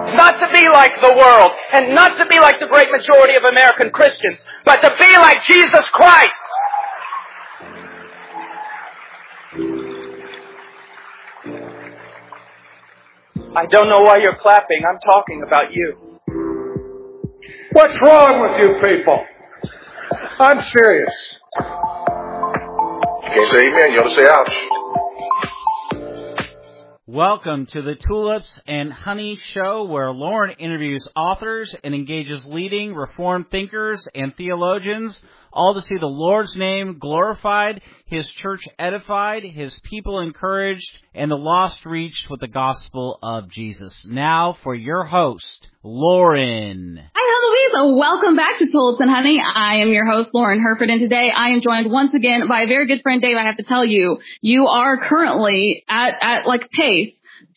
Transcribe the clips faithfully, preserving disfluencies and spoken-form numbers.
not to be like the world, and not to be like the great majority of American Christians, but to be like Jesus Christ. I don't know why you're clapping. I'm talking about you. What's wrong with you people? I'm serious. You can't say amen. You ought to say ouch. Welcome to the Tulips and Honey Show, where Lauren interviews authors and engages leading Reformed thinkers and theologians, all to see the Lord's name glorified, His church edified, His people encouraged, and the lost reached with the gospel of Jesus. Now for your host, Lauren. Hi, Eloise. Welcome back to Tulips and Honey. I am your host, Lauren Herford, and today I am joined once again by a very good friend, Dave. I have to tell you, you are currently at, at like pace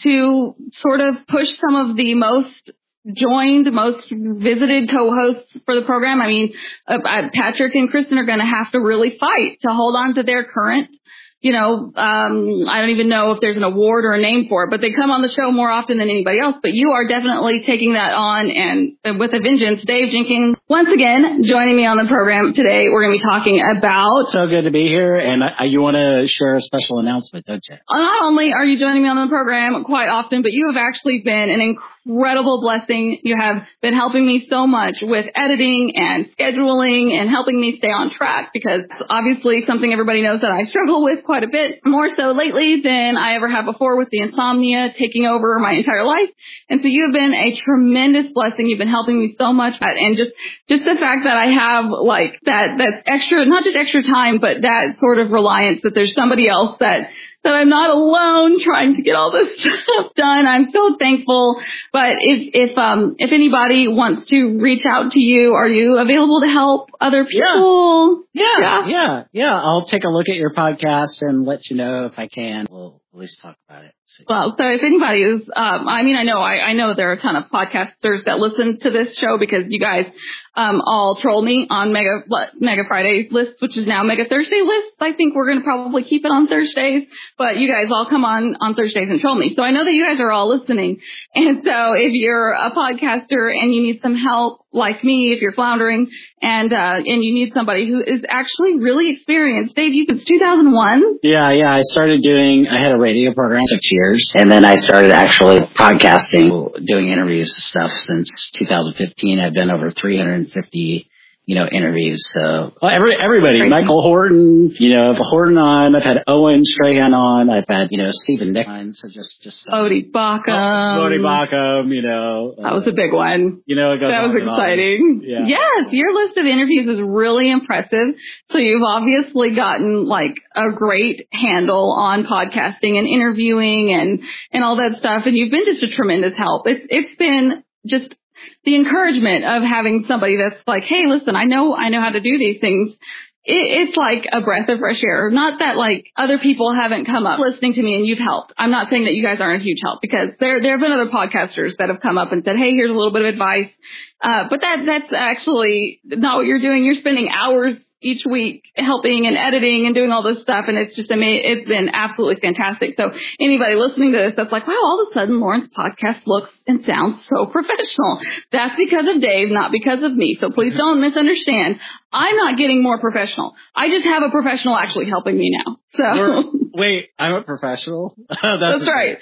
to sort of push some of the most joined, most visited co-hosts for the program. I mean, uh, Patrick and Kristen are going to have to really fight to hold on to their current, you know, um, I don't even know if there's an award or a name for it, but they come on the show more often than anybody else. But you are definitely taking that on, and, and with a vengeance. Dave Jenkins, once again, joining me on the program today. We're going to be talking about... So good to be here, and I, you want to share a special announcement, don't you? Not only are you joining me on the program quite often, but you have actually been an incredible blessing. You have been helping me so much with editing and scheduling and helping me stay on track, because it's obviously something everybody knows that I struggle with quite a bit, more so lately than I ever have before, with the insomnia taking over my entire life. And so you have been a tremendous blessing. You've been helping me so much, and just just the fact that I have like that that's extra, not just extra time, but that sort of reliance that there's somebody else that that I'm not alone trying to get all this stuff done. I'm so thankful. But if if um if anybody wants to reach out to you, are you available to help other people? Yeah, yeah, yeah. yeah. I'll take a look at your podcast and let you know if I can. We'll at least talk about it. See. Well, so if anybody is, um, I mean, I know, I, I know there are a ton of podcasters that listen to this show, because you guys um, all troll me on Mega Mega Fridays list, which is now Mega Thursday list. I think we're going to probably keep it on Thursdays, but you guys all come on on Thursdays and troll me. So I know that you guys are all listening. And so if you're a podcaster and you need some help, like me, if you're floundering and uh, and you need somebody who is actually really experienced. Dave, you since two thousand one? Yeah, yeah. I started doing, I had a radio program for six years, and then I started actually podcasting, doing interviews and stuff since two thousand fifteen. I've done over three hundred fifty, you know, interviews. So well, every everybody, Crazy. Michael Horton, you know, I've Horton on. I've had Owen Strahan on. I've had, you know, Stephen Nick on. So just just Bodie Bacum. Bodie Bacum, you know. That was a big one. You know, it goes that on was and exciting. On. Yeah. Yes, your list of interviews is really impressive. So you've obviously gotten like a great handle on podcasting and interviewing and and all that stuff. And you've been just a tremendous help. It's it's been just the encouragement of having somebody that's like, hey, listen, I know, I know how to do these things. It, it's like a breath of fresh air. Not that like other people haven't come up listening to me and you've helped. I'm not saying that you guys aren't a huge help, because there, there have been other podcasters that have come up and said, hey, here's a little bit of advice. Uh, but that, that's actually not what you're doing. You're spending hours each week helping and editing and doing all this stuff. And it's just amazing. It's been absolutely fantastic. So anybody listening to this that's like, wow, all of a sudden Lauren's podcast looks and sounds so professional. That's because of Dave, not because of me. So please don't misunderstand. I'm not getting more professional. I just have a professional actually helping me now. So We're, wait, I'm a professional? That's, that's right.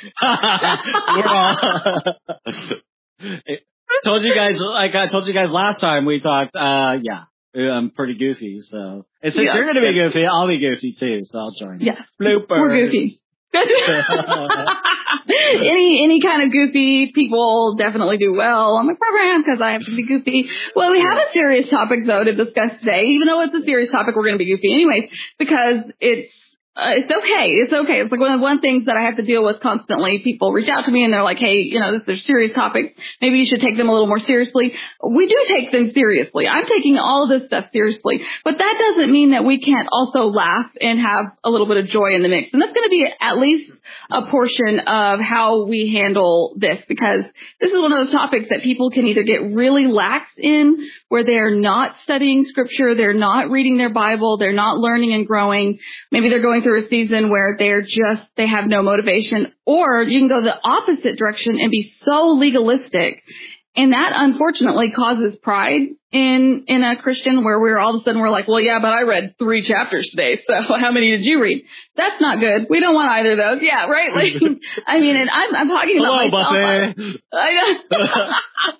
We're all, told you guys, like I told you guys last time we talked, uh, yeah. I'm pretty goofy, so. And since yeah, you're going to be goofy, I'll be goofy too, so I'll join you. Yeah. Bloopers. We're goofy. any any kind of goofy people definitely do well on the program, because I have to be goofy. Well, we have a serious topic, though, to discuss today. Even though it's a serious topic, we're going to be goofy anyways, because it's Uh, it's okay. It's okay. It's like one of the one things that I have to deal with constantly. People reach out to me and they're like, hey, you know, this is serious topics. Maybe you should take them a little more seriously. We do take them seriously. I'm taking all of this stuff seriously. But that doesn't mean that we can't also laugh and have a little bit of joy in the mix. And that's going to be at least a portion of how we handle this, because this is one of those topics that people can either get really lax in, where they're not studying scripture, they're not reading their Bible, they're not learning and growing. Maybe they're going going through a season where they're just, they have no motivation, or you can go the opposite direction and be so legalistic. And that unfortunately causes pride in, in a Christian, where we're all of a sudden we're like, well, yeah, but I read three chapters today. So how many did you read? That's not good. We don't want either of those. Yeah, right. Like, I mean, and I'm, I'm talking about Hello, myself. Buffet. I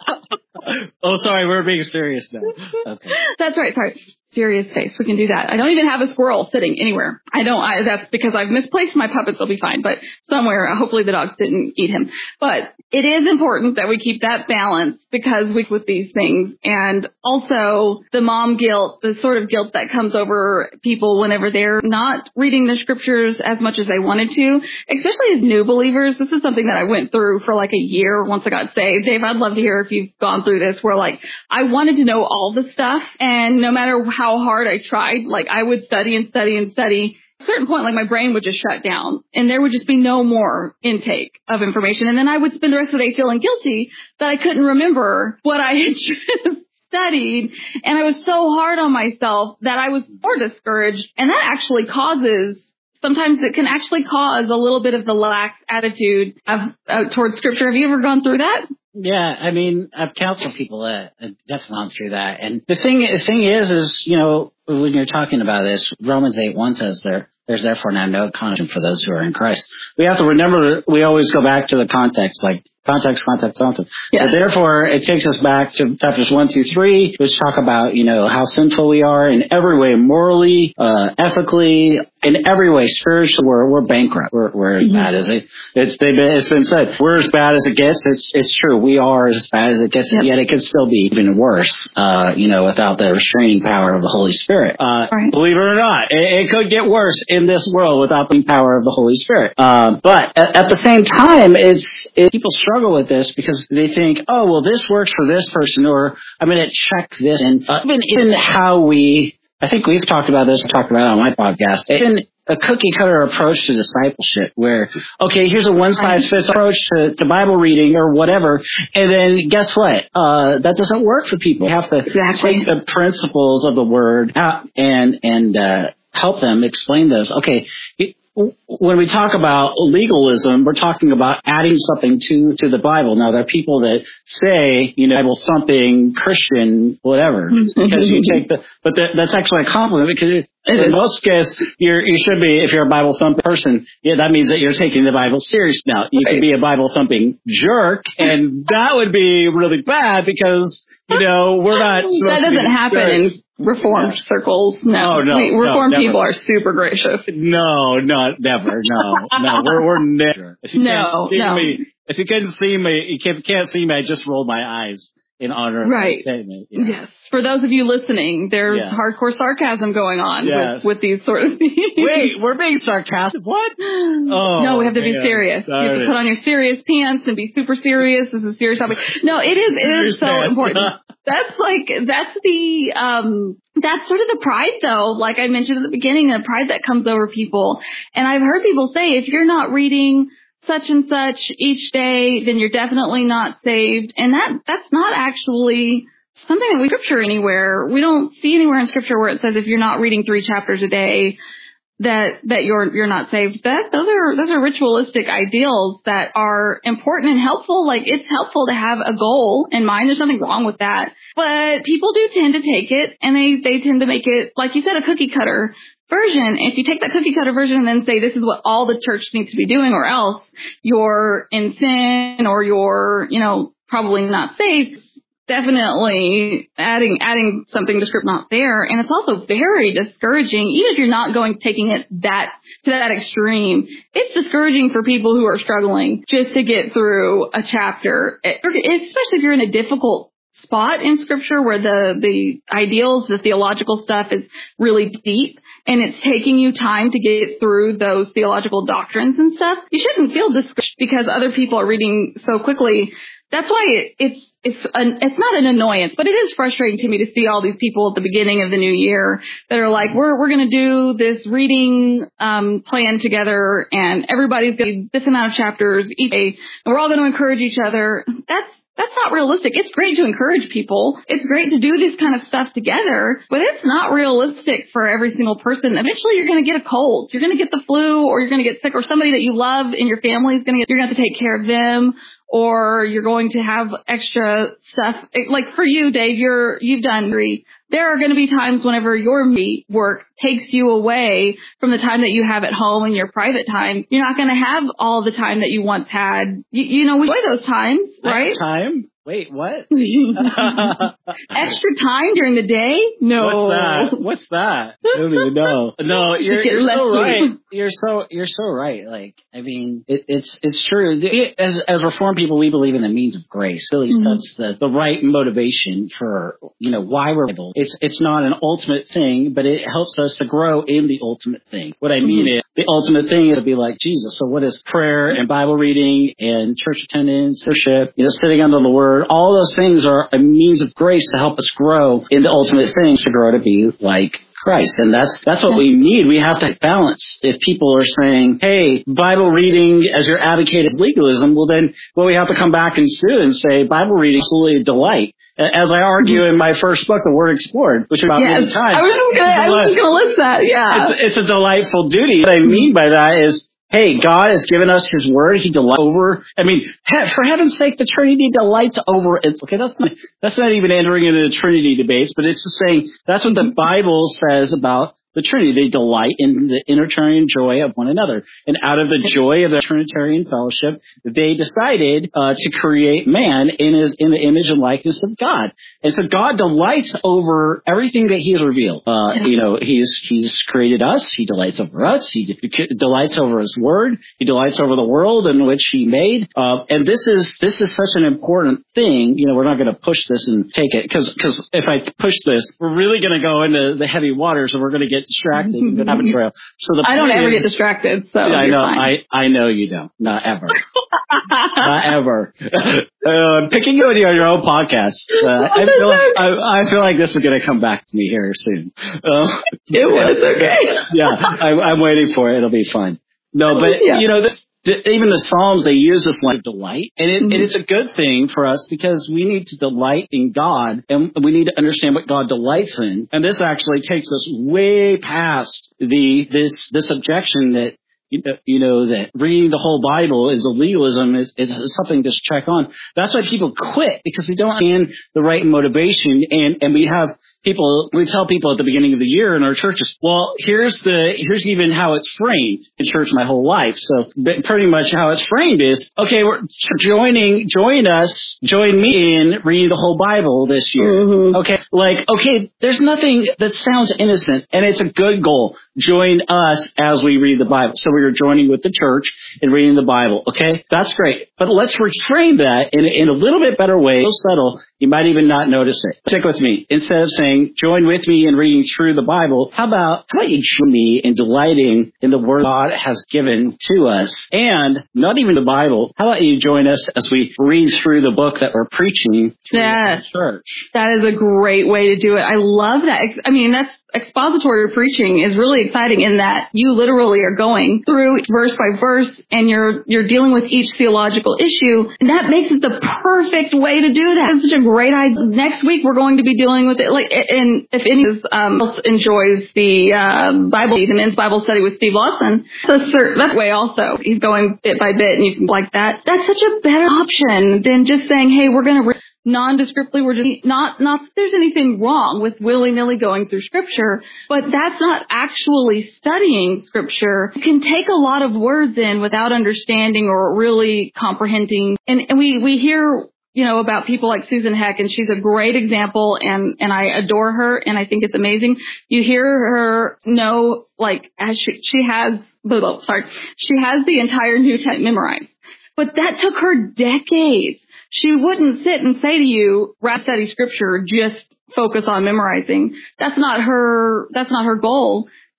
know. Oh, sorry. We're being serious now. Okay. That's right. Sorry. Serious face. We can do that. I don't even have a squirrel sitting anywhere. I don't, I, that's because I've misplaced my puppets. They'll be fine, but somewhere, hopefully the dogs didn't eat him. But it is important that we keep that balance, because we with these things. And also the mom guilt, the sort of guilt that comes over people whenever they're not reading the scriptures as much as they wanted to, especially as new believers. This is something that I went through for like a year once I got saved. Dave, I'd love to hear if you've gone through this, where like I wanted to know all the stuff, and no matter how how hard I tried, like I would study and study and study. At a certain point, like my brain would just shut down, and there would just be no more intake of information. And then I would spend the rest of the day feeling guilty that I couldn't remember what I had just studied. And I was so hard on myself that I was more discouraged. And that actually causes, sometimes it can actually cause a little bit of the lax attitude of, uh, towards scripture. Have you ever gone through that? Yeah, I mean, I've counseled people that have definitely gone through that. And the thing, the thing is, is, you know, when you're talking about this, Romans eight one says there, there's therefore now no condemnation for those who are in Christ. We have to remember that we always go back to the context, like context, context, context. Yeah. But therefore, it takes us back to chapters one through three, which talk about, you know, how sinful we are in every way, morally, uh, ethically, in every way, spiritually, we're, we're bankrupt. We're, we're as mm-hmm. bad as it, it's, they've been, it's been said. We're as bad as it gets. It's, it's true. We are as bad as it gets, yep. Yet it could still be even worse, uh, you know, without the restraining power of the Holy Spirit. Uh, right. Believe it or not, it, it could get worse in this world without the power of the Holy Spirit. Uh, but at, at the same time, it's, it, people struggle with this because they think, oh, well, this works for this person, or I'm going to check this. And uh, even in how we, I think we've talked about this, I talked about it on my podcast, even a cookie cutter approach to discipleship where, okay, here's a one size fits approach to, to Bible reading or whatever. And then guess what? Uh, that doesn't work for people. You have to exactly. take the principles of the word out and, and, uh, help them explain those. Okay. It, when we talk about legalism, we're talking about adding something to, to the Bible. Now, there are people that say, you know, Bible thumping Christian, whatever, because you take the, but that, that's actually a compliment because in most cases, you're, you should be, if you're a Bible thumping person, yeah, that means that you're taking the Bible serious now. You could be a Bible thumping jerk, and that would be really bad because, you know, we're not. That doesn't happen in Reformed yeah. circles. No, oh, no, we, Reformed no, people are super gracious. No, no, never. No, no, we're, we're never. If you no, can't see no. me, if you can't see me, you can't, can't see me, I just rolled my eyes in honor of right. my statement. Yeah. Yes. For those of you listening, there's yes. hardcore sarcasm going on yes. with, with these sort of things. Wait, we're being sarcastic? What? Oh, no, we have to be man. serious. Sorry. You have to put on your serious pants and be super serious. This is a serious topic. No, it is, it is so pants. important. That's like, that's the, um, that's sort of the pride though, like I mentioned at the beginning, the pride that comes over people. And I've heard people say, if you're not reading such and such each day, then you're definitely not saved. And that, that's not actually something that we scripture anywhere. We don't see anywhere in scripture where it says if you're not reading three chapters a day, that, that you're, you're not saved. That, those are, those are ritualistic ideals that are important and helpful. Like it's helpful to have a goal in mind. There's nothing wrong with that. But people do tend to take it and they, they tend to make it, like you said, a cookie cutter version. If you take that cookie cutter version and then say this is what all the church needs to be doing or else you're in sin or you're, you know, probably not saved, definitely adding adding something to script not there. And it's also very discouraging, even if you're not going taking it that to that extreme. It's discouraging for people who are struggling just to get through a chapter, especially if you're in a difficult spot in scripture where the the ideals, the theological stuff is really deep and it's taking you time to get through those theological doctrines and stuff. You shouldn't feel discouraged because other people are reading so quickly. That's why it, it's it's an, it's not an annoyance, but it is frustrating to me to see all these people at the beginning of the new year that are like, we're we're going to do this reading um plan together, and everybody's going to read this amount of chapters each day, and we're all going to encourage each other. That's That's not realistic. It's great to encourage people. It's great to do this kind of stuff together, but it's not realistic for every single person. Eventually you're going to get a cold. You're going to get the flu, or you're going to get sick, or somebody that you love in your family is going to get, you're going to have to take care of them, or you're going to have extra stuff. Like for you, Dave, you're, you've done three. There are going to be times whenever your meat work takes you away from the time that you have at home and your private time. You're not going to have all the time that you once had. You, you know, we enjoy those times, right? Time? Wait, what? Extra time during the day? No. What's that? What's that? I don't even know. No, you're, you're so right. You're so you're so right. Like, I mean, it, it's it's true. As as Reformed people, we believe in the means of grace. Really mm-hmm. sets the the right motivation for, you know, why we're able. It's it's not an ultimate thing, but it helps us to grow in the ultimate thing. What I mean mm-hmm. is, the ultimate thing is to be like Jesus. So what is prayer and Bible reading and church attendance, worship, you know, sitting under the Word? All those things are a means of grace to help us grow in the ultimate things, to grow to be like Christ. And that's that's what we need. We have to balance. If people are saying, hey, Bible reading as your advocate is legalism, well then, well, we have to come back and do and say Bible reading is absolutely a delight. As I argue in my first book, The Word Explored, which is about yes. many times. I was just gonna, I was gonna list that, yeah. It's, it's a delightful duty. What I mean by that is, hey, God has given us His Word. He delights over. I mean, for heaven's sake, the Trinity delights over. It's okay. That's not. That's not even entering into the Trinity debates, but it's just saying that's what the Bible says about the Trinity. They delight in the Trinitarian joy of one another, and out of the joy of the Trinitarian fellowship, they decided uh, to create man in his in the image and likeness of God. And so God delights over everything that He has revealed. Uh, you know, He's He's created us. He delights over us. He de- delights over His Word. He delights over the world in which He made. Uh, and this is this is such an important thing. You know, we're not going to push this and take it because because if I push this, we're really going to go into the heavy waters, and we're going to get distracted and go down a trail. So the I don't ever is, get distracted. So yeah, I know. fine. I I know you don't. Not ever. Not ever. uh, picking you on your, your own podcast. Uh, I feel like I, I feel like this is going to come back to me here soon. Uh, it was okay. Yeah, I, I'm waiting for it. It'll be fun. No, but yeah. you know this. Even the Psalms, they use this line of delight, and, it, mm-hmm. and it's a good thing for us because we need to delight in God, and we need to understand what God delights in. And this actually takes us way past the this this objection that you know that reading the whole Bible is a legalism is, is something to check on. That's why people quit, because they don't understand the right motivation, and and we have people, we tell people at the beginning of the year in our churches, well, here's the, here's even how it's framed in church my whole life. So pretty much how it's framed is, okay, we're joining, join us, join me in reading the whole Bible this year. Mm-hmm. Okay. Like, okay, there's nothing that sounds innocent, and it's a good goal. Join us as we read the Bible. So we are joining with the church in reading the Bible. Okay. That's great. But let's reframe that in, in a little bit better way. So subtle, you might even not notice it. Stick with me. Instead of saying, join with me in reading through the Bible, how about, how about you join me in delighting in the Word God has given to us? And not even the Bible, how about you join us as we read through the book that we're preaching to yes. the church? That is a great way to do it. I love that. I mean, that's expository preaching is really exciting in that you literally are going through verse by verse, and you're you're dealing with each theological issue, and that makes it the perfect way to do that. It's such a great idea. Next week we're going to be dealing with it. Like, and if anyone um, else enjoys the uh, Bible, the men's Bible study with Steve Lawson, that's that way also. He's going bit by bit, and you can like that. That's such a better option than just saying, "Hey, we're going to." Re- Non-descriptively, we're just not, not that there's anything wrong with willy-nilly going through Scripture, but that's not actually studying Scripture. You can take a lot of words in without understanding or really comprehending. And, and we, we hear, you know, about people like Susan Heck, and she's a great example, and, and I adore her, and I think it's amazing. You hear her know, like, as she, she has, blah, blah, sorry, she has the entire New Testament memorized. But that took her decades. She wouldn't sit and say to you, "Rap study Scripture, just focus on memorizing." That's not her, that's not her goal.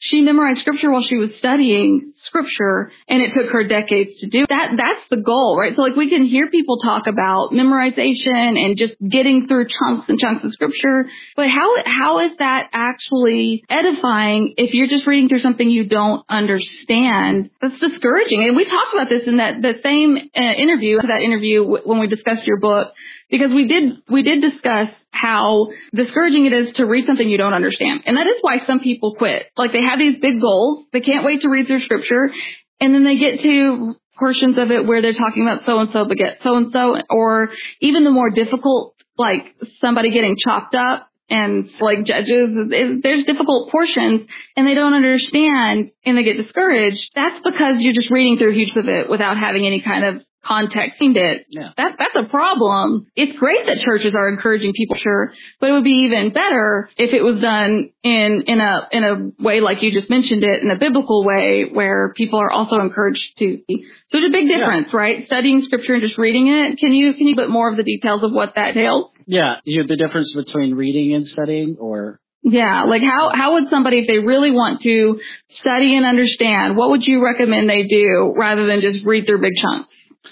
she memorized scripture while she was studying scripture, and it took her decades to do that. That's the goal, right? So like we can hear people talk about memorization and just getting through chunks and chunks of scripture, but how how is that actually edifying if you're just reading through something you don't understand? That's discouraging. And we talked about this in that the same uh, interview, that interview w- when we discussed your book, because we did we did discuss how discouraging it is to read something you don't understand. And that is why some people quit. Like they have these big goals. They can't wait to read through scripture. And then they get to portions of it where they're talking about so-and-so beget so-and-so, or even the more difficult, like somebody getting chopped up and like Judges. There's difficult portions and they don't understand and they get discouraged. That's because you're just reading through heaps of it without having any kind of context in it. Yeah. That, that's a problem. It's great that churches are encouraging people, sure, but it would be even better if it was done in, in a, in a way like you just mentioned it, in a biblical way where people are also encouraged to. So there's a big difference, yeah. right? Studying scripture and just reading it. Can you, can you put more of the details of what that entails? Yeah. You know, the difference between reading and studying, or? Yeah, like how, how would somebody, if they really want to study and understand, what would you recommend they do rather than just read through big chunks?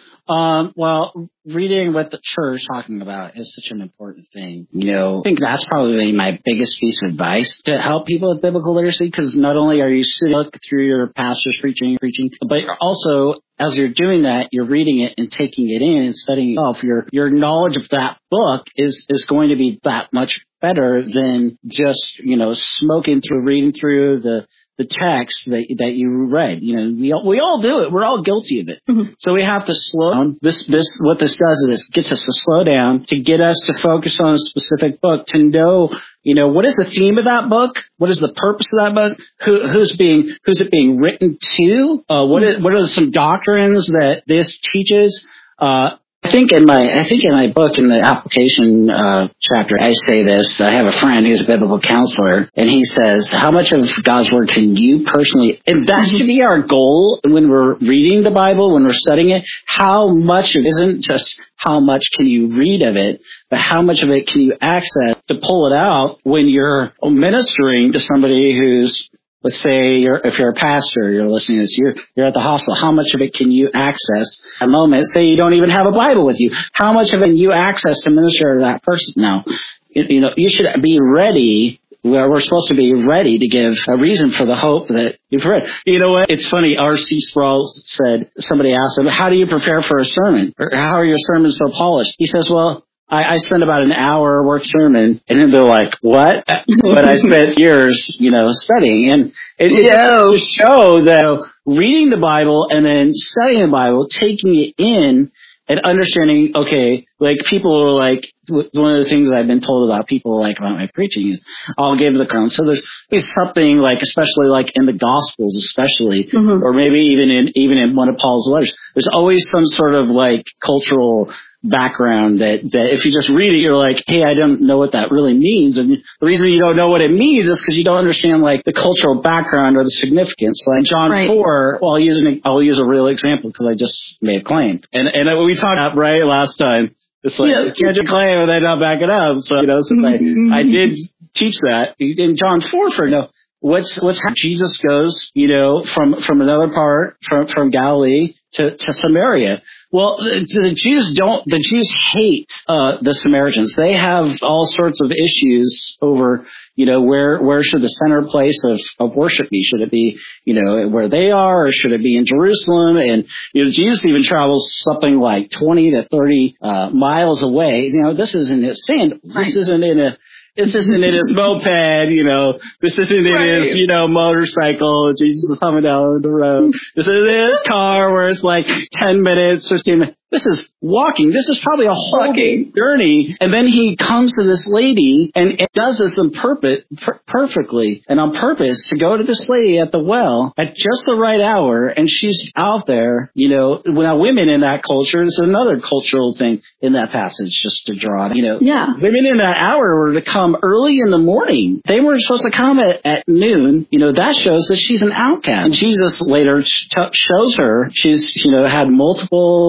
Um, well, reading what the church is talking about is such an important thing. You know, I think that's probably my biggest piece of advice to help people with biblical literacy, because not only are you sitting look through your pastor's preaching, preaching, but you're also, as you're doing that, you're reading it and taking it in and studying yourself. Your, your knowledge of that book is, is going to be that much better than just, you know, smoking through, reading through the, the text that that you read. You know, we all, we all do it. We're all guilty of it. Mm-hmm. So we have to slow down. This, this, what this does is it gets us to slow down, to get us to focus on a specific book, to know, you know, what is the theme of that book? What is the purpose of that book? Who, who's being, who's it being written to? Uh, what is, what are some doctrines that this teaches? Uh, I think in my, I think in my book, in the application uh, chapter, I say this. I have a friend who's a biblical counselor, and he says, how much of God's word can you personally, and that should be our goal when we're reading the Bible, when we're studying it, how much of it isn't just how much can you read of it, but how much of it can you access to pull it out when you're ministering to somebody who's, let's say you're, if you're a pastor, you're listening to this, you're, you're at the hospital, how much of it can you access at a moment? Say you don't even have a Bible with you. How much of it can you access to minister to that person? Now, you, you know, you should be ready. We're supposed to be ready to give a reason for the hope that you've read. You know what? It's funny. R C Sproul said, somebody asked him, how do you prepare for a sermon? Or how are your sermons so polished? He says, well, I, I spend about an hour work sermon, and then they're like, what? But I spent years, you know, studying. And it, it goes to show that reading the Bible and then studying the Bible, taking it in and understanding, okay, like people are like, one of the things I've been told about people like about my preaching is I'll give the crown. So there's, there's something like, especially like in the Gospels, especially, mm-hmm. or maybe even in, even in one of Paul's letters, there's always some sort of like cultural background that, that if you just read it, you're like, hey, I don't know what that really means. And the reason you don't know what it means is because you don't understand like the cultural background or the significance. Like John right. four, well, I'll use an, I'll use a real example because I just made a claim. And, and we talked about, right, last time, it's like, yeah. you can't just claim and then not back it up. So, you know, so mm-hmm. I, I did teach that in John four for, you know, what's, what's happening. Jesus goes, you know, from, from another part, from, from Galilee to, to Samaria. Well, the, the Jews don't, the Jews hate, uh, the Samaritans. They have all sorts of issues over, you know, where, where should the center place of, of worship be? Should it be, you know, where they are, or should it be in Jerusalem? And, you know, Jesus even travels something like twenty to thirty, uh, miles away. You know, this isn't his sin. This right. isn't in a, This isn't in his moped, you know. This isn't in right. his, you know, motorcycle. Jesus is coming down the road. This is his car where it's like ten minutes, fifteen minutes. This is walking. This is probably a whole walking. journey. And then he comes to this lady and it does this on purpose, per- perfectly and on purpose to go to this lady at the well at just the right hour. And she's out there, you know, now women in that culture, this is another cultural thing in that passage just to draw, you know, yeah. women in that hour were to come early in the morning. They weren't supposed to come at, at noon. You know, that shows that she's an outcast. And Jesus later t- shows her she's, you know, had multiple, you know,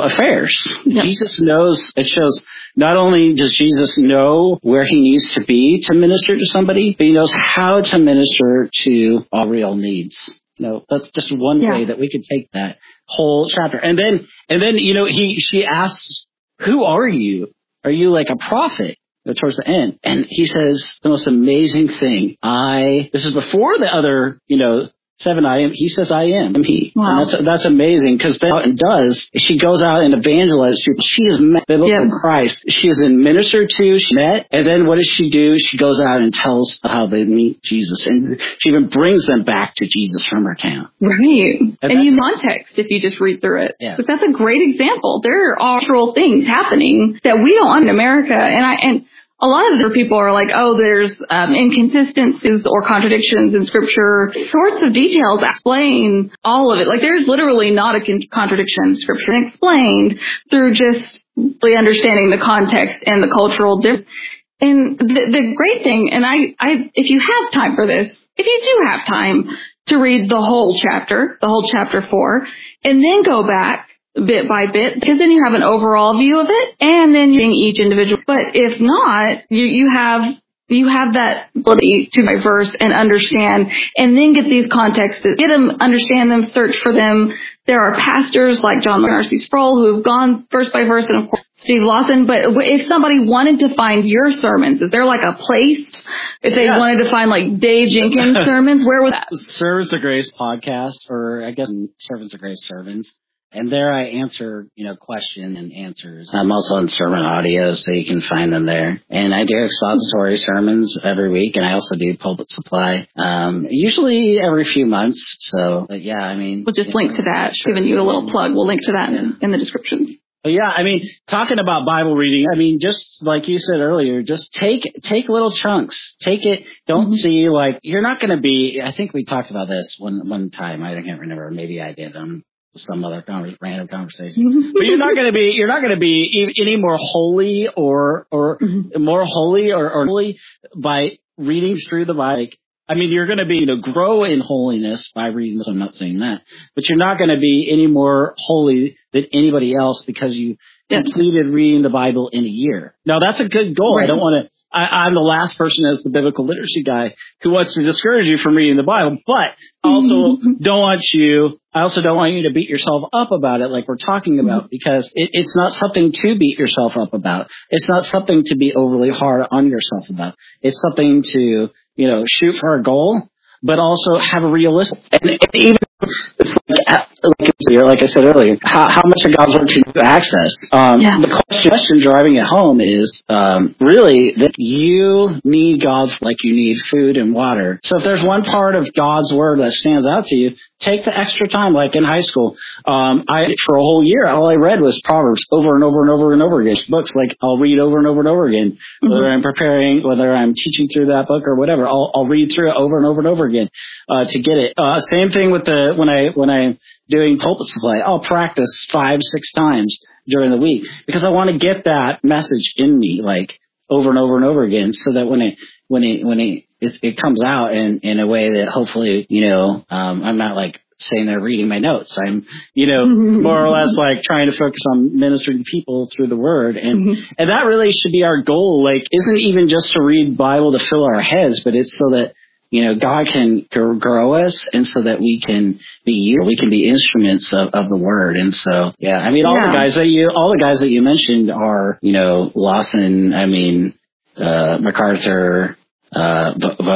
affairs. Yep. Jesus knows, it shows not only does Jesus know where he needs to be to minister to somebody, but he knows how to minister to all real needs. You know, that's just one Yeah. way that we could take that whole chapter. And then, and then, you know, he, she asks, who are you? Are you like a prophet? You know, towards the end. And he says the most amazing thing. I, this is before the other, you know, seven I am. He says I am. He. Wow. And that's, that's amazing because then what it does, she goes out and evangelizes people. She is met biblical Yep. Christ. She is ministered to, she met, and then what does she do? She goes out and tells how they meet Jesus. And she even brings them back to Jesus from her town. Right. And And, you context if you just read through it. Yeah. But that's a great example. There are cultural things happening that we don't in America. And I, and a lot of the people are like, oh, there's um, inconsistencies or contradictions in scripture. Sorts of details explain all of it. Like there's literally not a con- contradiction in scripture. And explained through just really understanding the context and the cultural difference. And the, the great thing, and I, I, if you have time for this, if you do have time to read the whole chapter, the whole chapter four, and then go back bit by bit, because then you have an overall view of it, and then you're reading each individual. But if not, you, you have you have that ability to diverse and understand, and then get these contexts, get them, understand them, search for them. There are pastors like John Darcy Sproul who have gone verse by verse, and of course Steve Lawson. But if somebody wanted to find your sermons, is there like a place? If they Yeah. wanted to find like Dave Jenkins sermons, where would that? Servants of Grace podcast, or I guess Servants of Grace sermons. And there I answer, you know, question and answers. I'm also on sermon audio, so you can find them there. And I do expository sermons every week, and I also do pulpit supply, um, usually every few months. So, but yeah, I mean. We'll just link know, to that, sure. giving you a little plug. We'll link to that Yeah. in, in the description. But yeah, I mean, talking about Bible reading, I mean, just like you said earlier, just take, take little chunks. Take it. Don't Mm-hmm. see like, you're not going to be, I think we talked about this one, one time. I can't remember. Maybe I did. Um, some other conver- random conversation, but you're not going to be, you're not going to be e- any more holy or, or Mm-hmm. more holy or, or holy by reading through the Bible. Like, I mean, you're going to be, you know, grow in holiness by reading this. I'm not saying that, but you're not going to be any more holy than anybody else because you Yeah. completed reading the Bible in a year. Now that's a good goal. Right. I don't want to, I, I'm the last person as the biblical literacy guy who wants to discourage you from reading the Bible, but also don't want you, I also don't want you to beat yourself up about it like we're talking about, because it, it's not something to beat yourself up about. It's not something to be overly hard on yourself about. It's something to, you know, shoot for a goal, but also have a realistic, and, and even it's like, like, like I said earlier, how, how much of God's word can you access? Um, Yeah. The question, question driving it home is um, really that you need God's like you need food and water. So if there's one part of God's word that stands out to you, take the extra time. Like in high school, um, I for a whole year, all I read was Proverbs over and over and over and over again. Books like I'll read over and over and over again, mm-hmm. whether I'm preparing, whether I'm teaching through that book or whatever. I'll, I'll read through it over and over and over again uh, to get it. Uh, same thing with the when I when I'm doing pulpit supply. I'll practice five six times during the week because I want to get that message in me like over and over and over again, so that when it when it when it it, it comes out in in a way that hopefully, you know, um, I'm not like saying they're reading my notes. I'm, you know, more or less like trying to focus on ministering to people through the word. And, mm-hmm. and that really should be our goal. Like, isn't even just to read Bible to fill our heads, but it's so that, you know, God can grow us and so that we can be, we can be instruments of, of the word. And so, yeah, I mean, all yeah. the guys that you, all the guys that you mentioned are, you know, Lawson, I mean, uh, MacArthur, uh,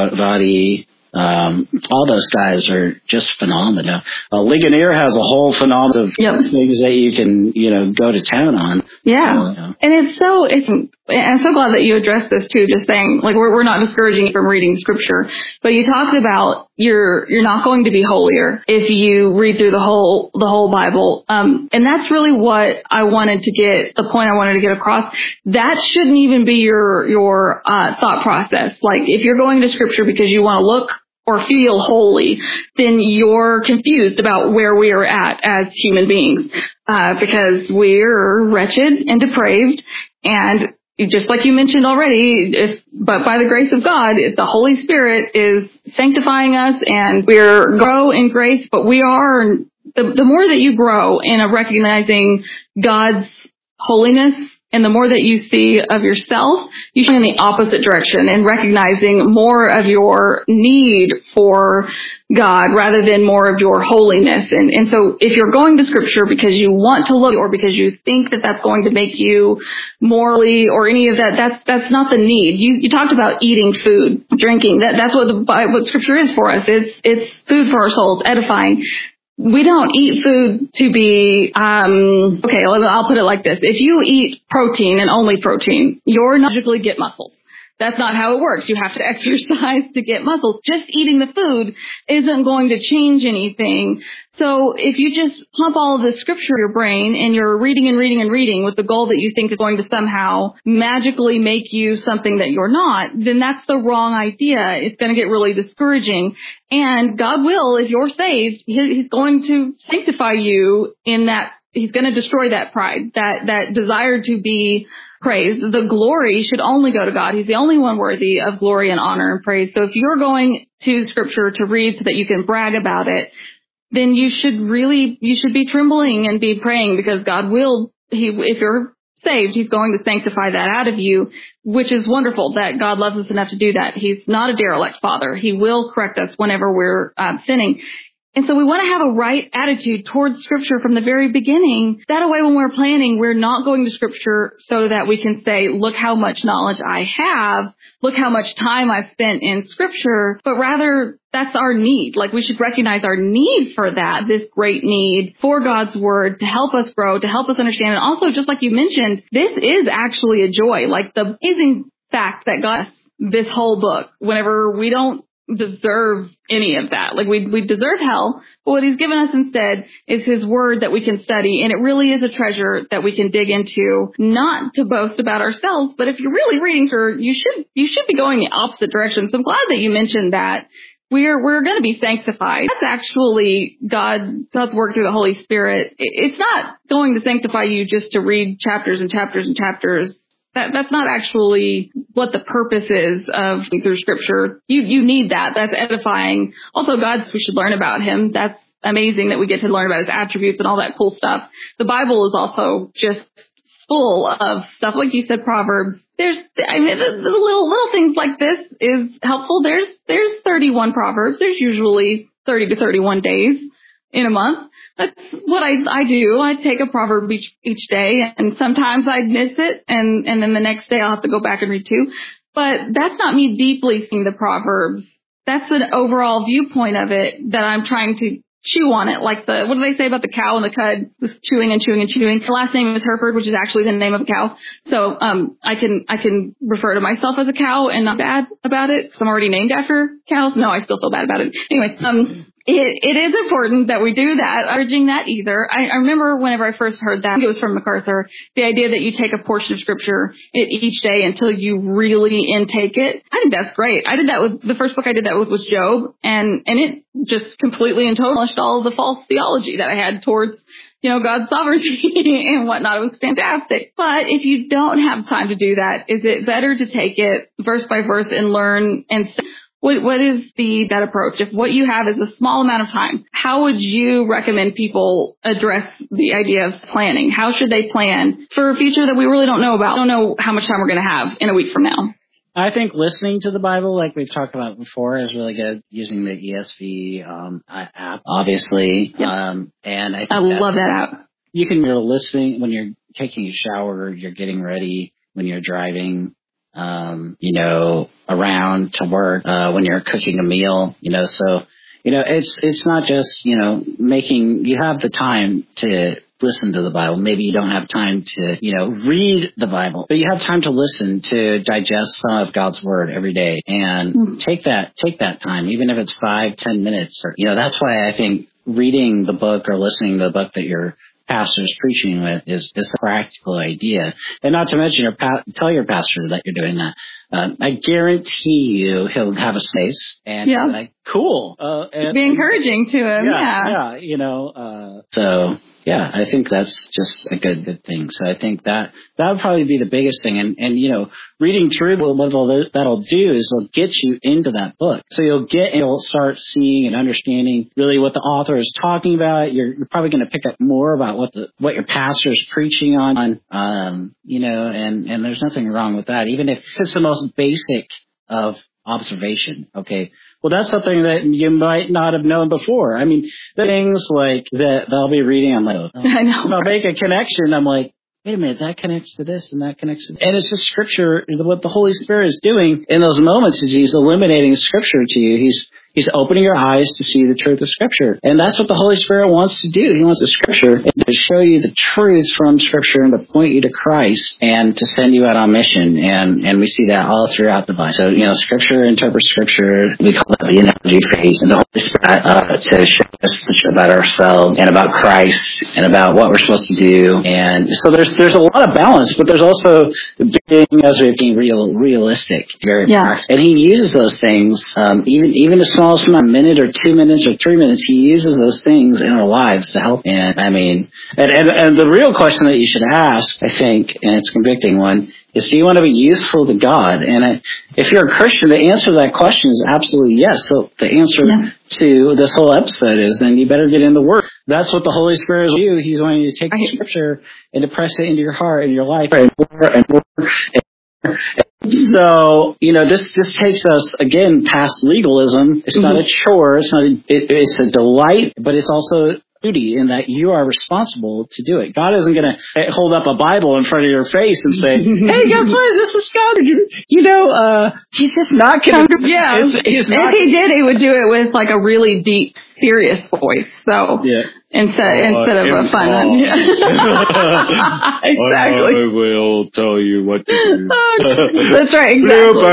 Vadi, Um, all those guys are just phenomenal. Uh, Ligonier has a whole phenomenon of yep. things that you can, you know, go to town on. Yeah. Uh, you know. And it's so, it's, I'm so glad that you addressed this too, just saying, like, we're, we're not discouraging you from reading scripture, but you talked about you're, you're not going to be holier if you read through the whole, the whole Bible. Um, and that's really what I wanted to get, the point I wanted to get across. That shouldn't even be your, your, uh, thought process. Like, if you're going to scripture because you want to look or feel holy, then you're confused about where we are at as human beings, uh, because we're wretched and depraved. And just like you mentioned already, if, but by the grace of God, the Holy Spirit is sanctifying us and we're grow in grace, but we are the, the more that you grow in a recognizing God's holiness, and the more that you see of yourself, you should go in the opposite direction and recognizing more of your need for God rather than more of your holiness. And, and so if you're going to Scripture because you want to look or because you think that that's going to make you morally or any of that, that's that's not the need. You you talked about eating food, drinking. That that's what the what Scripture is for us. It's it's food for our souls, edifying. We don't eat food to be, um, okay, I'll put it like this. If you eat protein and only protein, you're not magically get muscles. That's not how it works. You have to exercise to get muscles. Just eating the food isn't going to change anything. So if you just pump all of the Scripture in your brain and you're reading and reading and reading with the goal that you think is going to somehow magically make you something that you're not, then that's the wrong idea. It's going to get really discouraging. And God will, if you're saved, He's going to sanctify you in that. He's going to destroy that pride, that, that desire to be praised. The glory should only go to God. He's the only one worthy of glory and honor and praise. So if you're going to Scripture to read so that you can brag about it, then you should really, you should be trembling and be praying because God will, He, if you're saved, He's going to sanctify that out of you, which is wonderful that God loves us enough to do that. He's not a derelict Father. He will correct us whenever we're uh, sinning. And so we want to have a right attitude towards Scripture from the very beginning. That way when we're planning, we're not going to Scripture so that we can say, look how much knowledge I have, look how much time I've spent in Scripture, but rather that's our need. Like we should recognize our need for that, this great need for God's Word to help us grow, to help us understand. And also, just like you mentioned, this is actually a joy. Like the amazing fact that God, this whole book, whenever we don't deserve any of that. Like we we deserve hell, but what He's given us instead is His Word that we can study, and it really is a treasure that we can dig into, not to boast about ourselves, but if you're really reading her, you should you should be going the opposite direction. So I'm glad that you mentioned that. We're we're going to be sanctified. That's actually God God's work through the Holy Spirit. It's not going to sanctify you just to read chapters and chapters and chapters. That, that's not actually what the purpose is of through Scripture. You, you need that. That's edifying. Also, God, we should learn about Him. That's amazing that we get to learn about His attributes and all that cool stuff. The Bible is also just full of stuff. Like you said, Proverbs. There's, I mean, the, the little, little things like this is helpful. There's, there's thirty-one Proverbs. There's usually thirty to thirty-one days in a month. That's what I, I do. I take a proverb each, each day, and sometimes I miss it, and, and then the next day I'll have to go back and read two. But that's not me deeply seeing the Proverbs. That's an overall viewpoint of it that I'm trying to chew on it. Like the, what do they say about the cow and the cud? Was chewing and chewing and chewing. The last name is Hereford, which is actually the name of a cow. So, um, I can, I can refer to myself as a cow and not bad about it, because I'm already named after cows. No, I still feel bad about it. Anyway, um, It, it is important that we do that, urging that either. I, I remember whenever I first heard that, I think it was from MacArthur, the idea that you take a portion of Scripture each day until you really intake it. I think that's great. I did that with, the first book I did that with was Job, and, and it just completely and totally demolished all of the false theology that I had towards, you know, God's sovereignty and whatnot. It was fantastic. But if you don't have time to do that, is it better to take it verse by verse and learn and study? What, what is the, that approach? If what you have is a small amount of time, how would you recommend people address the idea of planning? How should they plan for a future that we really don't know about? We don't know how much time we're going to have in a week from now. I think listening to the Bible, like we've talked about before, is really good. Using the E S V um, app, obviously. Yep. Um, and I, think I love that app. You can, you're listening when you're taking a shower, you're getting ready, when you're driving, um, you know, around to work, uh, when you're cooking a meal, you know, so, you know, it's, it's not just, you know, making, you have the time to listen to the Bible. Maybe you don't have time to, you know, read the Bible, but you have time to listen, to digest some of God's Word every day, and mm-hmm. take that, take that time, even if it's five, ten minutes, or, you know, that's why I think reading the book or listening to the book that you're pastor's preaching with is, is a practical idea. And not to mention, your pa- tell your pastor that you're doing that. Um, I guarantee you he'll have a space, and yeah. like, cool. Uh, and, be encouraging to him. Yeah, Yeah. yeah, you know, uh, so. yeah, I think that's just a good, good thing. So I think that that would probably be the biggest thing. And, and, you know, reading through what it'll, that'll do is it'll get you into that book. So you'll get, you'll start seeing and understanding really what the author is talking about. You're, you're probably going to pick up more about what the, what your pastor's preaching on, um, you know, and, and there's nothing wrong with that. Even if it's the most basic of observation. Okay. Well, that's something that you might not have known before. I mean, the things like that they'll be reading, I'm like, oh, I know. I'll make a connection. I'm like, wait a minute, that connects to this and that connects to that. And it's just scripture. What the Holy Spirit is doing in those moments is he's illuminating scripture to you. He's, he's opening your eyes to see the truth of scripture. And that's what the Holy Spirit wants to do. He wants the scripture and to show you the truths from scripture and to point you to Christ and to send you out on mission. And, and we see that all throughout the Bible. So, you know, scripture interprets scripture. We call that the analogy phase. And the Holy Spirit, uh, to show us about ourselves and about Christ and about what we're supposed to do. And so there's, there's a lot of balance, but there's also being, as we're being real, realistic, very yeah. practical. And he uses those things, um, even, even a small amount, a minute or two minutes or three minutes, he uses those things in our lives to help. And I mean, and, and, and the real question that you should ask, I think, and it's a convicting one, is do you want to be useful to God? And I, if you're a Christian, the answer to that question is absolutely yes. So the answer yeah. to this whole episode is then you better get in the Word. That's what the Holy Spirit is you. He's wanting you to take the Scripture and to press it into your heart and your life and more and more. And so, you know, this, this takes us, again, past legalism. It's mm-hmm. not a chore. It's not, a, it, it's a delight, but it's also duty in that you are responsible to do it. God isn't going to hold up a Bible in front of your face and say, hey, guess what? This is God. You, you know, uh, he's just not going to. Yeah. It's, it's not, if he did, he would do it with like a really deep, serious voice. So. Yeah. Instead, uh, instead of a fun one. Yeah. Exactly. I will tell you what to do. That's right, exactly.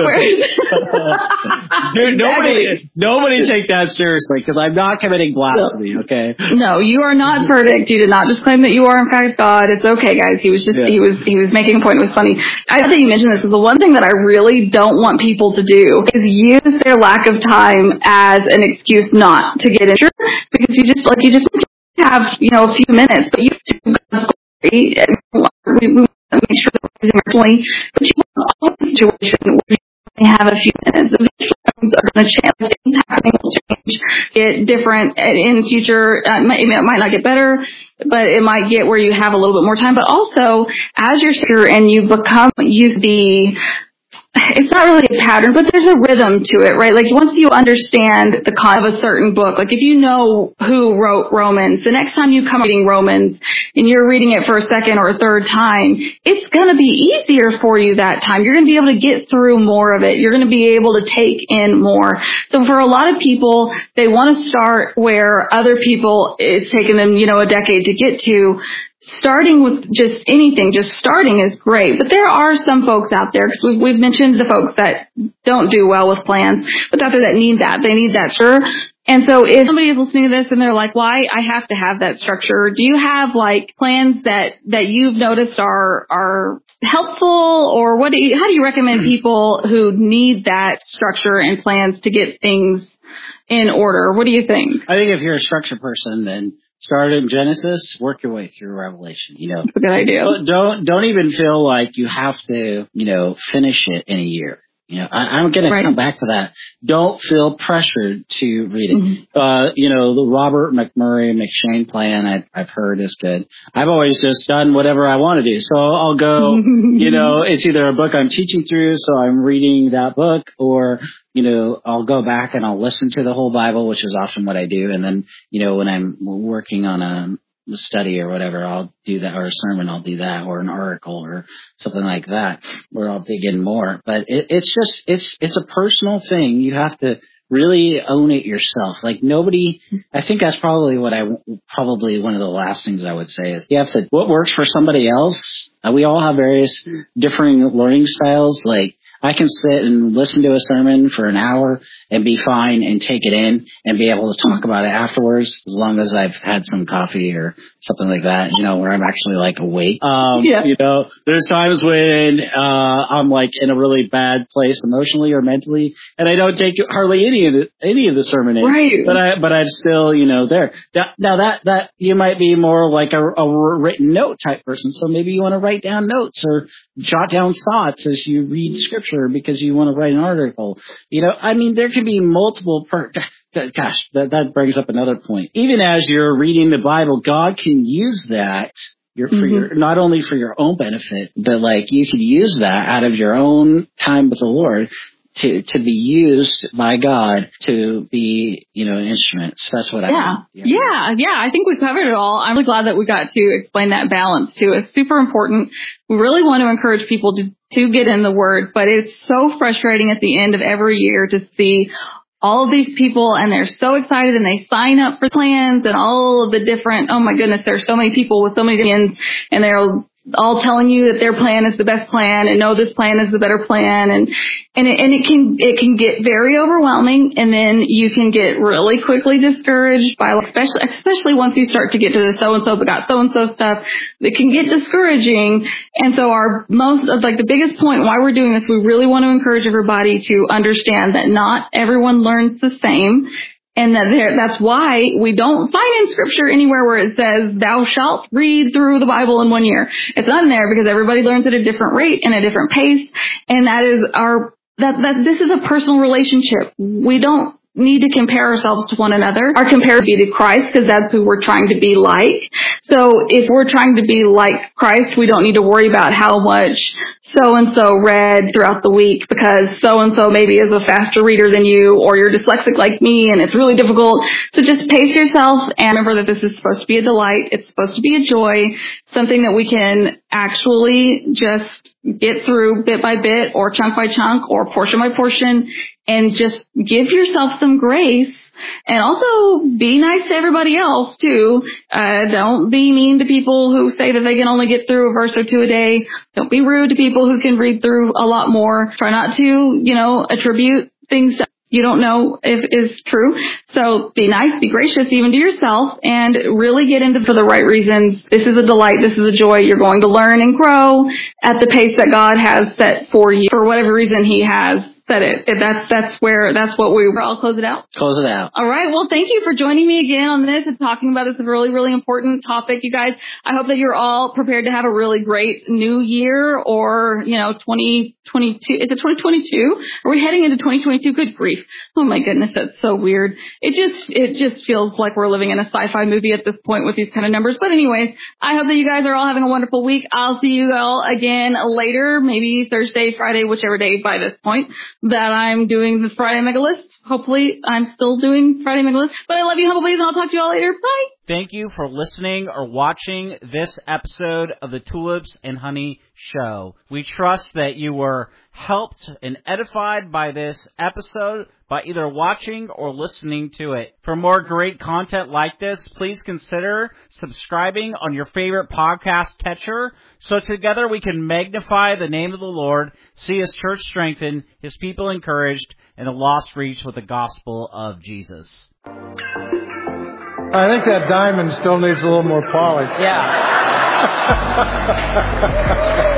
Dude, nobody, nobody take that seriously because I'm not committing blasphemy, okay? No, you are not perfect. You did not just claim that you are in fact God. It's okay, guys. He was just, yeah. he was, he was making a point. It was funny. I thought you mentioned this because the one thing that I really don't want people to do is use their lack of time as an excuse not to get into it because you just, like, you just have, you know, a few minutes, but you have to God's glory, and we, we want to make sure that we're using our point, but you want a situation where you only have a few minutes. The things are going to change, things happening will change, get different in future. Uh, it, might, it might not get better, but it might get where you have a little bit more time. But also, as you're here and you become, use the it's not really a pattern, but there's a rhythm to it, right? Like once you understand the kind of a certain book, like if you know who wrote Romans, the next time you come reading Romans and you're reading it for a second or a third time, it's going to be easier for you that time. You're going to be able to get through more of it. You're going to be able to take in more. So for a lot of people, they want to start where other people, it's taken them, you know, a decade to get to. Starting with just anything, just starting is great. But there are some folks out there, because we've, we've mentioned the folks that don't do well with plans, but out there that need that. They need that structure. And so if somebody is listening to this and they're like, why I have to have that structure, do you have like plans that, that you've noticed are, are helpful, or what do you, how do you recommend people who need that structure and plans to get things in order? What do you think? I think if you're a structure person, then start in Genesis, work your way through Revelation. You know, that's a good idea. Don't don't even feel like you have to, you know, finish it in a year. You know, I, I'm going right. to come back to that. Don't feel pressured to read it. Mm-hmm. Uh, you know, the Robert McMurray McShane plan I've, I've heard is good. I've always just done whatever I want to do. So I'll go, you know, it's either a book I'm teaching through, so I'm reading that book, or, you know, I'll go back and I'll listen to the whole Bible, which is often what I do. And then, you know, when I'm working on a study or whatever, I'll do that, or a sermon, I'll do that, or an article or something like that, where I'll dig in more. But it, it's just, it's, it's a personal thing. You have to really own it yourself. Like nobody, I think that's probably what I, probably one of the last things I would say is you have to, what works for somebody else, uh, we all have various differing learning styles. Like, I can sit and listen to a sermon for an hour and be fine and take it in and be able to talk about it afterwards, as long as I've had some coffee or something like that, you know, where I'm actually like awake. Um, yeah. You know, there's times when, uh, I'm like in a really bad place emotionally or mentally, and I don't take hardly any of the, any of the sermon in. Right. But I, but I'm still, you know, there. Now, now that, that, you might be more like a, a written note type person. So maybe you want to write down notes or jot down thoughts as you read scripture because you want to write an article. You know, I mean, there can be multiple, per- gosh, that, that brings up another point. Even as you're reading the Bible, God can use that Your, for mm-hmm. your, not only for your own benefit, but like you could use that out of your own time with the Lord to, to be used by God to be, you know, an instrument. So that's what I yeah. mean. Yeah. Yeah. Yeah. I think we covered it all. I'm really glad that we got to explain that balance too. It's super important. We really want to encourage people to, to get in the Word, but it's so frustrating at the end of every year to see all of these people, and they're so excited, and they sign up for plans and all of the different, oh my goodness, there's so many people with so many opinions, and they're all telling you that their plan is the best plan, and no, this plan is the better plan, and and it, and it can it can get very overwhelming, and then you can get really quickly discouraged by, especially especially once you start to get to the so and so but got so and so stuff. It can get discouraging, and so our most like the biggest point why we're doing this, we really want to encourage everybody to understand that not everyone learns the same. And that there, that's why we don't find in Scripture anywhere where it says, thou shalt read through the Bible in one year. It's not in there because everybody learns at a different rate and a different pace. And that is our, that, that, this is a personal relationship. We don't need to compare ourselves to one another. Our compare would be to Christ, because that's who we're trying to be like. So if we're trying to be like Christ, we don't need to worry about how much so-and-so read throughout the week, because so-and-so maybe is a faster reader than you, or you're dyslexic like me and it's really difficult. So just pace yourself and remember that this is supposed to be a delight. It's supposed to be a joy, something that we can actually just get through bit by bit or chunk by chunk or portion by portion, and just give yourself some grace. And also be nice to everybody else too. Uh, don't be mean to people who say that they can only get through a verse or two a day. Don't be rude to people who can read through a lot more. Try not to, you know, attribute things to you don't know if is true. So be nice, be gracious even to yourself, and really get into for the right reasons. This is a delight. This is a joy. You're going to learn and grow at the pace that God has set for you for whatever reason He has set it. That's, that's where, that's what we, I'll close it out. Close it out. All right. Well, thank you for joining me again on this and talking about this really, really important topic, you guys. I hope that you're all prepared to have a really great new year, or, you know, twenty twenty-two. Is it twenty twenty-two? Are we heading into twenty twenty-two? Good grief. Oh my goodness. That's so weird. It just, it just feels like we're living in a sci-fi movie at this point with these kind of numbers. But anyways, I hope that you guys are all having a wonderful week. I'll see you all again later, maybe Thursday, Friday, whichever day by this point that I'm doing the Friday Mega List. Hopefully I'm still doing Friday Mega List. But I love you, Humblebees, and I'll talk to you all later. Bye. Thank you for listening or watching this episode of the Tulips and Honey Show. We trust that you were helped and edified by this episode by either watching or listening to it. For more great content like this, please consider subscribing on your favorite podcast catcher, so together we can magnify the name of the Lord, see His church strengthened, His people encouraged, and the lost reached with the gospel of Jesus. I think that diamond still needs a little more polish. Yeah.